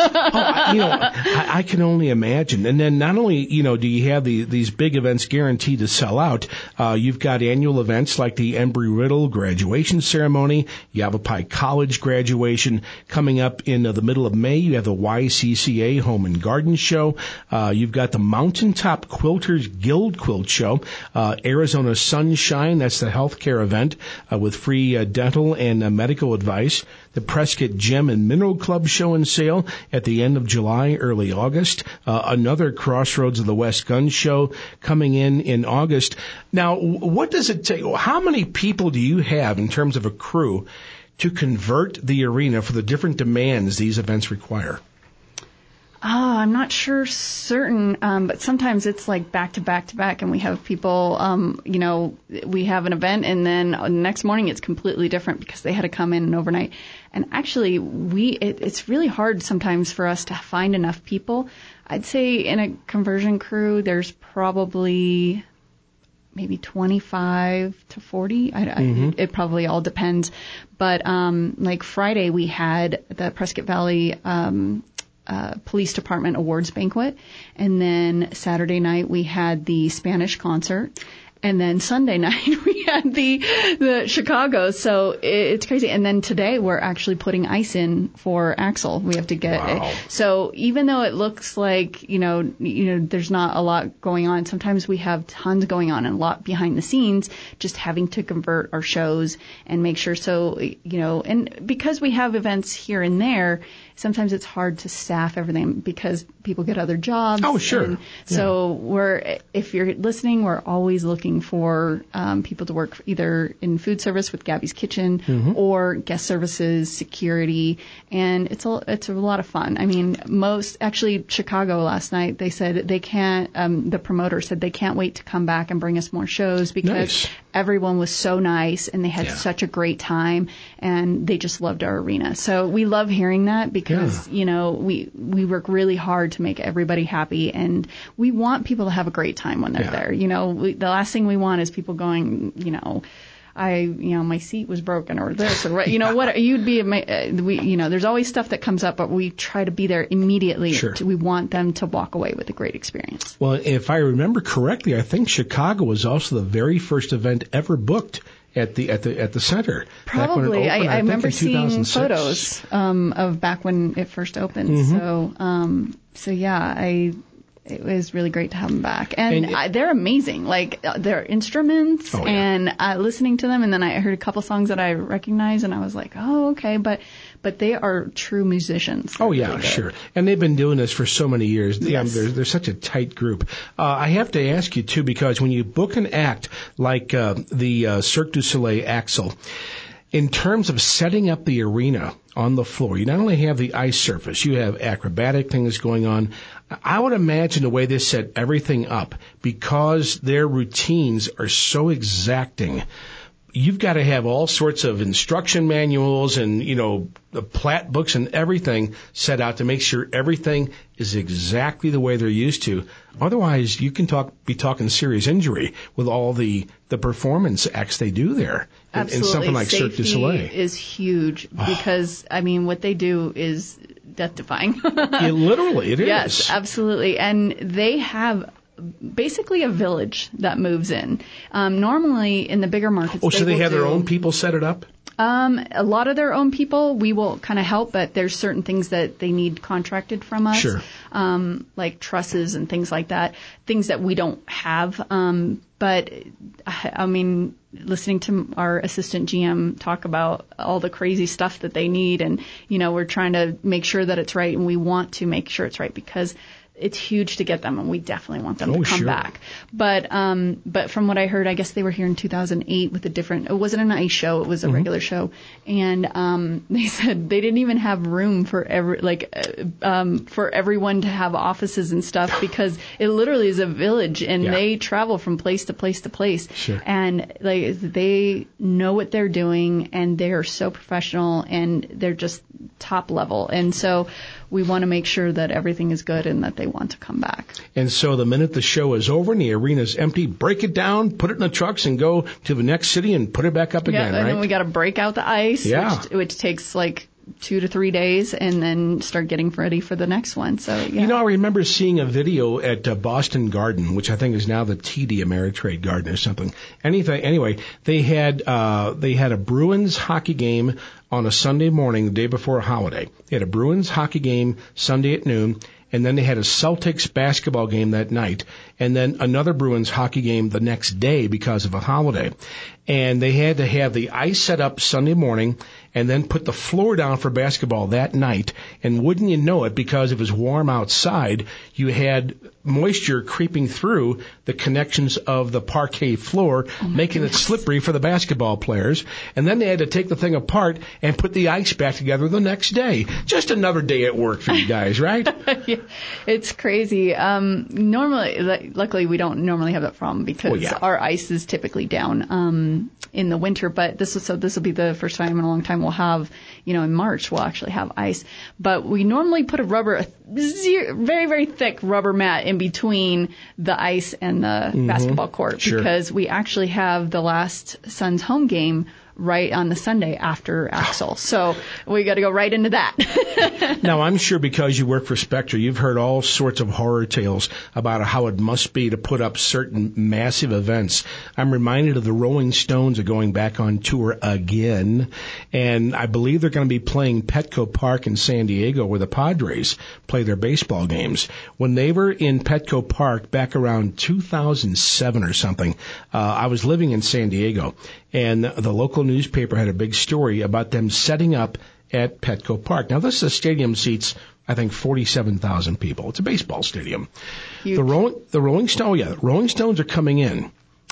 I can only imagine. And then not only do you have these big events guaranteed to sell out, you've got annual events like the Embry-Riddle graduation ceremony, Yavapai College graduation coming up in the middle of May. You have the YCCA Home and Garden Show. You've got the Mountaintop Quilters Guild Quilt Show, Arizona Sunshine. That's the healthcare event with free dental and medical advice. The Prescott Gem and Mineral Club Show and Sale at the end of July, early August. Another Crossroads of the West Gun Show coming in August. Now, what does it take? How many people do you have in terms of a crew to convert the arena for the different demands these events require? I'm not certain, but sometimes it's like back to back to back, and we have people, we have an event, and then the next morning it's completely different because they had to come in and overnight. And actually, it's really hard sometimes for us to find enough people. I'd say in a conversion crew, there's probably maybe 25 to 40. It probably all depends. But like Friday, we had the Prescott Valley Police Department Awards Banquet. And then Saturday night we had the Spanish concert. And then Sunday night we had the Chicago. So it's crazy. And then today we're actually putting ice in for Axel. We have to get it. So even though it looks like, there's not a lot going on, sometimes we have tons going on and a lot behind the scenes, just having to convert our shows and make sure. So, and because we have events here and there, sometimes it's hard to staff everything because people get other jobs. Oh, sure. So if you're listening, we're always looking for people to work either in food service with Gabby's Kitchen or guest services, security, and it's a lot of fun. I mean, Chicago last night, they said they can't, the promoter said they can't wait to come back and bring us more shows because everyone was so nice and they had such a great time and they just loved our arena. So we love hearing that because, we work really hard to make everybody happy and we want people to have a great time when they're there. The last thing we want is people going, my seat was broken or this or what you'd be. There's always stuff that comes up, but we try to be there immediately. Sure. We want them to walk away with a great experience. Well, if I remember correctly, I think Chicago was also the very first event ever booked at the center. Probably, opened, I remember seeing 2006. photos of back when it first opened. So yeah, it was really great to have them back. And they're amazing. Like, their instruments and listening to them. And then I heard a couple songs that I recognized and I was like, oh, okay. But they are true musicians. Oh, yeah, really sure. And they've been doing this for so many years. Yes. They're such a tight group. I have to ask you, too, because when you book an act like the Cirque du Soleil Axel, In terms of setting up the arena on the floor, you not only have the ice surface, you have acrobatic things going on. I would imagine the way they set everything up, because their routines are so exacting, you've got to have all sorts of instruction manuals and, the plat books and everything set out to make sure everything is exactly the way they're used to. Otherwise, you can be talking serious injury with all the performance acts they do there. Absolutely. In something like Cirque du Soleil. Safety is huge because, what they do is death-defying. Literally, it is. Yes, absolutely. And they have basically a village that moves in. Normally in the bigger markets. So they have their own people set it up? A lot of their own people. We will kind of help, but there's certain things that they need contracted from us. Sure. Like trusses and things like that. Things that we don't have. But listening to our assistant GM talk about all the crazy stuff that they need, and, we're trying to make sure that it's right, and we want to make sure it's right because it's huge to get them, and we definitely want them to come back. But from what I heard, I guess they were here in 2008 with it wasn't an ice show, it was a regular show. And, they said they didn't even have room for for everyone to have offices and stuff because it literally is a village and they travel from place to place to place. Sure. And they know what they're doing, and they are so professional, and they're just top level. And so we want to make sure that everything is good and that they want to come back. And so the minute the show is over and the arena's empty, break it down, put it in the trucks, and go to the next city and put it back up again, right? And then we got to break out the ice, which takes 2 to 3 days, and then start getting ready for the next one. So, I remember seeing a video at Boston Garden, which I think is now the TD Ameritrade Garden or something. Anyway, they had a Bruins hockey game on a Sunday morning, the day before a holiday. They had a Bruins hockey game Sunday at noon, and then they had a Celtics basketball game that night, and then another Bruins hockey game the next day because of a holiday. And they had to have the ice set up Sunday morning and then put the floor down for basketball that night. And wouldn't you know it, because it was warm outside, you had moisture creeping through the connections of the parquet floor, making it slippery for the basketball players. And then they had to take the thing apart and put the ice back together the next day. Just another day at work for you guys, right? Yeah, it's crazy. Normally, luckily, we don't normally have that problem because our ice is typically down in the winter. But this will be the first time in a long time we'll have, in March we'll actually have ice. But we normally put a very, very thick rubber mat in between the ice and the basketball court because we actually have the last Suns home game right on the Sunday after Axel. So we got to go right into that. Now, I'm sure because you work for Spectra, you've heard all sorts of horror tales about how it must be to put up certain massive events. I'm reminded of the Rolling Stones are going back on tour again, and I believe they're going to be playing Petco Park in San Diego where the Padres play their baseball games. When they were in Petco Park back around 2007 or something, I was living in San Diego, and the local newspaper had a big story about them setting up at Petco Park. Now, this is a stadium seats, I think, 47,000 people. It's a baseball stadium. Huge. The Rolling Stones are coming in.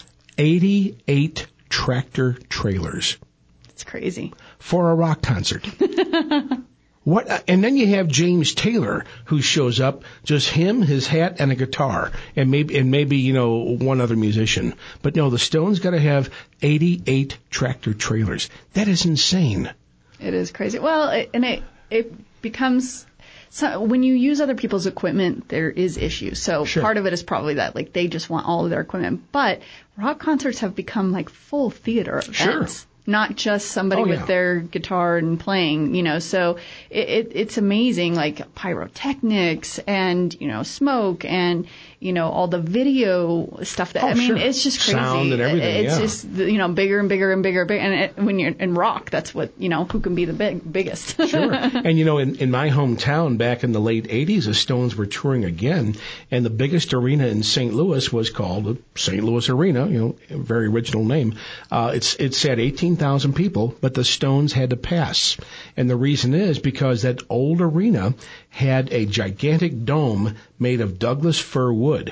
88 tractor trailers. It's crazy. For a rock concert. What? And then you have James Taylor, who shows up, just him, his hat, and a guitar, and maybe one other musician. But no, the Stones got to have 88 tractor trailers. That is insane. It is crazy. Well, it becomes. So when you use other people's equipment, there is issues. So part of it is probably that, they just want all of their equipment. But rock concerts have become full theater events. Sure. Not just somebody with their guitar and playing, so it's amazing, pyrotechnics and, smoke and, all the video stuff that, it's just crazy. Sound and everything, it's just, bigger and bigger and bigger. And when you're in rock, that's what, who can be the biggest. Sure. And, in my hometown back in the late 80s, the Stones were touring again, and the biggest arena in St. Louis was called the St. Louis Arena, a very original name. It's at 18,000 people, but the Stones had to pass. And the reason is because that old arena had a gigantic dome made of Douglas fir wood.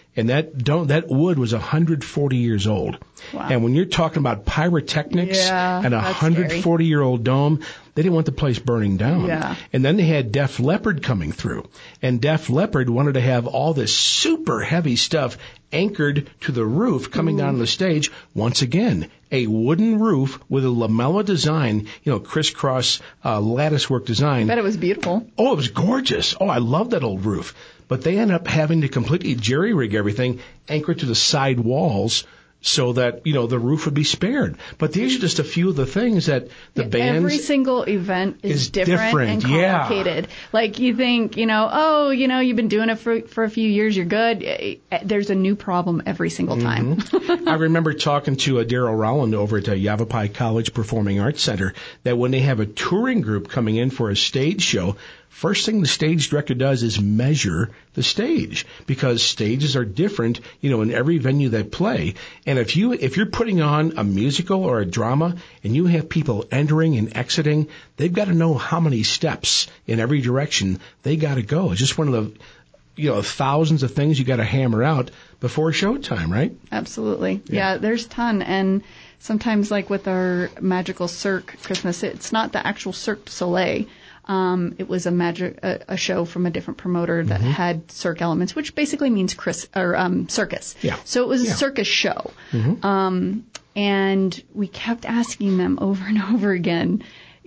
And that wood was 140 years old. Wow. And when you're talking about pyrotechnics and a 140-year-old dome, they didn't want the place burning down. Yeah. And then they had Def Leppard coming through. And Def Leppard wanted to have all this super heavy stuff anchored to the roof coming down the stage. Once again, a wooden roof with a lamella design, crisscross lattice work design. I bet it was beautiful. Oh, it was gorgeous. Oh, I love that old roof. But they ended up having to completely jerry-rig everything, anchored to the side walls, so that, the roof would be spared. But these are just a few of the things that the bands... Every single event is different and complicated. Yeah. Like you think, you've been doing it for a few years, you're good. There's a new problem every single time. Mm-hmm. I remember talking to Daryl Rowland over at Yavapai College Performing Arts Center that when they have a touring group coming in for a stage show, first thing the stage director does is measure the stage, because stages are different, in every venue they play. And if you're putting on a musical or a drama and you have people entering and exiting, they've got to know how many steps in every direction they got to go. It's just one of the thousands of things you got to hammer out before showtime, right? Absolutely. Yeah, there's a ton. And sometimes, like with our Magical Cirque Christmas, it's not the actual Cirque du Soleil. It was a show from a different promoter that had cirque elements, which basically means circus. Yeah. So it was a circus show. Mm-hmm. And we kept asking them over and over again,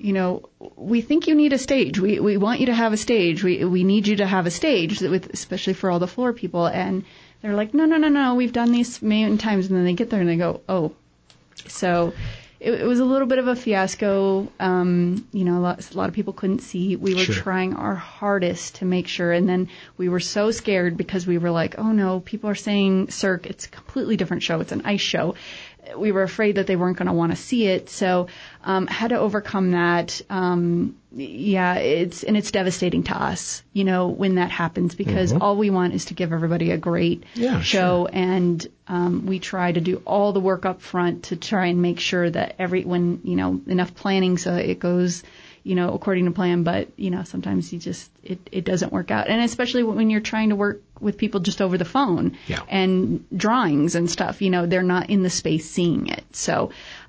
we think you need a stage. We want you to have a stage. We need you to have a stage, especially for all the floor people. And they're like, no. We've done these many times. And then they get there and they go, oh. So it was a little bit of a fiasco. A lot of people couldn't see. We were trying our hardest to make sure. And then we were so scared because we were like, oh no, people are saying Cirque. It's a completely different show. It's an ice show. We were afraid that they weren't going to want to see it. So, had to overcome that. It's devastating to us, when that happens, because all we want is to give everybody a great show. And, we try to do all the work up front to try and make sure that enough planning so it goes, according to plan. But, sometimes it doesn't work out. And especially when you're trying to work with people just over the phone and drawings and stuff, they're not in the space seeing it. So,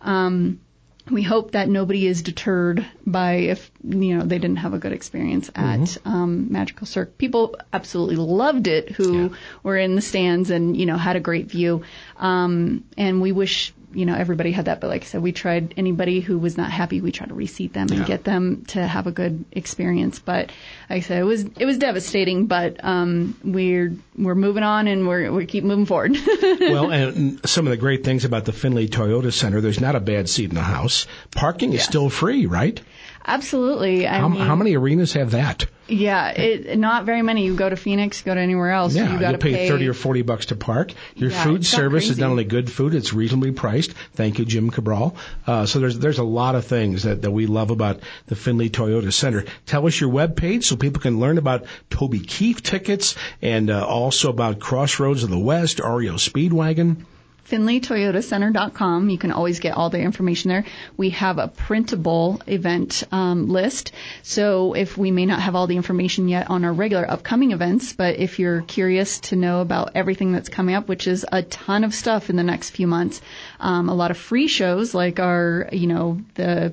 we hope that nobody is deterred by if, they didn't have a good experience at Magical Cirque. People absolutely loved it who were in the stands and, had a great view. And we wish, everybody had that. But like I said, we tried anybody who was not happy, we tried to reseat them and get them to have a good experience. But like I said, it was devastating, but we're moving on and we keep moving forward. Well, and some of the great things about the Findlay Toyota Center, there's not a bad seat in the house. Parking is still free, right? Absolutely. How many arenas have that? Yeah, not very many. You go to Phoenix, go to anywhere else. Yeah, you got to pay $30 or $40 to park. Your food service is not only good food, it's reasonably priced. Thank you, Jim Cabral. So there's a lot of things that we love about the Findlay Toyota Center. Tell us your webpage so people can learn about Toby Keith tickets and also about Crossroads of the West, REO Speedwagon. FindlayToyotaCenter.com. You can always get all the information there. We have a printable event list. So if we may not have all the information yet on our regular upcoming events, but if you're curious to know about everything that's coming up, which is a ton of stuff in the next few months, a lot of free shows like our, the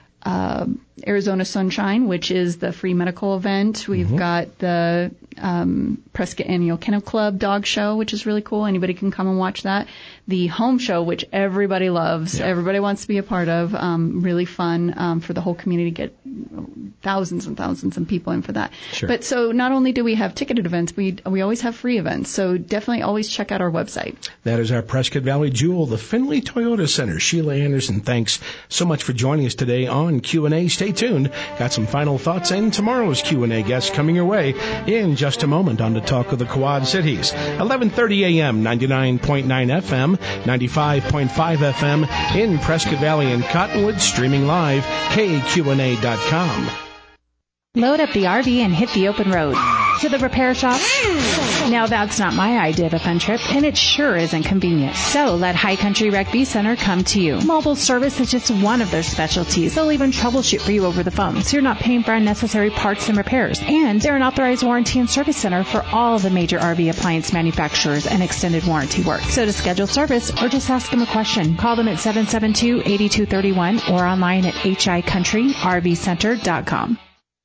Arizona Sunshine, which is the free medical event. We've got the Prescott Annual Kennel Club dog show, which is really cool. Anybody can come and watch that. The home show, which everybody loves. Yeah. Everybody wants to be a part of. Really fun for the whole community to get thousands and thousands of people in for that. Sure. But so not only do we have ticketed events, we always have free events. So definitely always check out our website. That is our Prescott Valley jewel, the Findlay Toyota Center. Sheila Anderson, thanks so much for joining us today on Q&A. Stay tuned. Got some final thoughts and tomorrow's Q&A guests coming your way in just a moment on the Talk of the Quad Cities. 11:30 a.m., 99.9 FM, 95.5 FM in Prescott Valley and Cottonwood, streaming live, KQNA.com. Load up the RV and hit the open road. to the repair shop? Now that's not my idea of a fun trip, and it sure isn't convenient. So let High Country Rec V Center come to you. Mobile service is just one of their specialties. They'll even troubleshoot for you over the phone, so you're not paying for unnecessary parts and repairs. And they're an authorized warranty and service center for all the major RV appliance manufacturers and extended warranty work. So to schedule service or just ask them a question, call them at 772-8231 or online at hicountryrvcenter.com.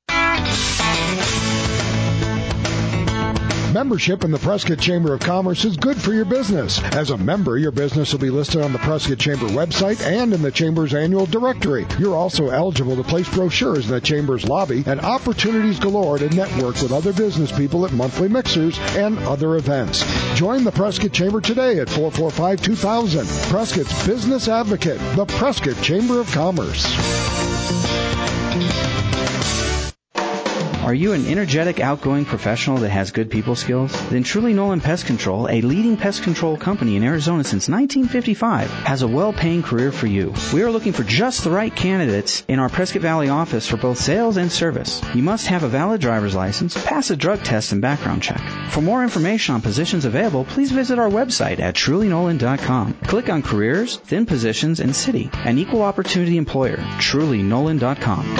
Membership in the Prescott Chamber of Commerce is good for your business. As a member, your business will be listed on the Prescott Chamber website and in the Chamber's annual directory. You're also eligible to place brochures in the Chamber's lobby and opportunities galore to network with other business people at monthly mixers and other events. Join the Prescott Chamber today at 445-2000. Prescott's Business Advocate, the Prescott Chamber of Commerce. Are you an energetic, outgoing professional that has good people skills? Then Truly Nolan Pest Control, a leading pest control company in Arizona since 1955, has a well-paying career for you. We are looking for just the right candidates in our Prescott Valley office for both sales and service. You must have a valid driver's license, pass a drug test and background check. For more information on positions available, please visit our website at trulynolan.com. Click on Careers, then Positions, and City. An equal opportunity employer. trulynolan.com.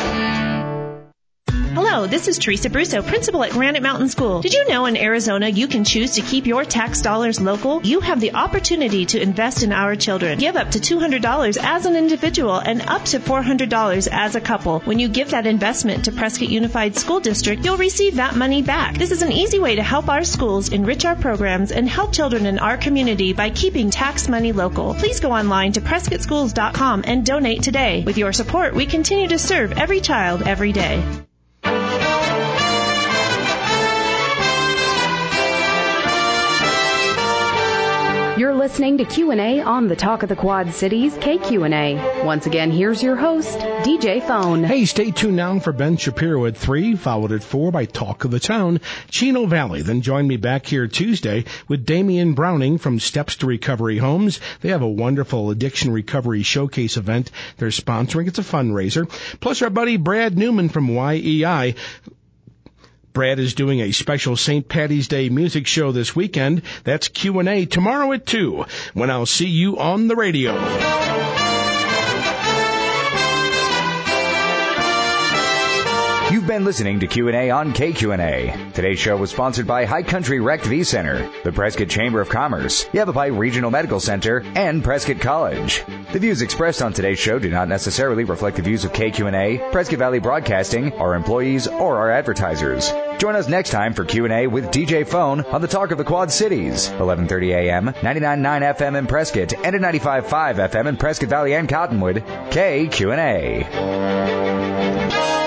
Hello, this is Teresa Brusso, principal at Granite Mountain School. Did you know in Arizona you can choose to keep your tax dollars local? You have the opportunity to invest in our children. Give up to $200 as an individual and up to $400 as a couple. When you give that investment to Prescott Unified School District, you'll receive that money back. This is an easy way to help our schools enrich our programs and help children in our community by keeping tax money local. Please go online to PrescottSchools.com and donate today. With your support, we continue to serve every child every day. You're listening to Q&A on the Talk of the Quad Cities, KQNA. Once again, here's your host, DJ Phone. Hey, stay tuned now for Ben Shapiro at 3, followed at 4 by Talk of the Town, Chino Valley. Then join me back here Tuesday with Damian Browning from Steps to Recovery Homes. They have a wonderful addiction recovery showcase event they're sponsoring. It's a fundraiser. Plus our buddy Brad Newman from YEI. Brad is doing a special St. Paddy's Day music show this weekend. That's Q&A tomorrow at 2, when I'll see you on the radio. You've been listening to Q&A on KQNA. Today's show was sponsored by High Country Rec V Center, the Prescott Chamber of Commerce, Yavapai Regional Medical Center, and Prescott College. The views expressed on today's show do not necessarily reflect the views of KQNA, Prescott Valley Broadcasting, our employees, or our advertisers. Join us next time for Q&A with DJ Phone on the Talk of the Quad Cities, 11:30 a.m., 99.9 FM in Prescott, and at 95.5 FM in Prescott Valley and Cottonwood, KQNA.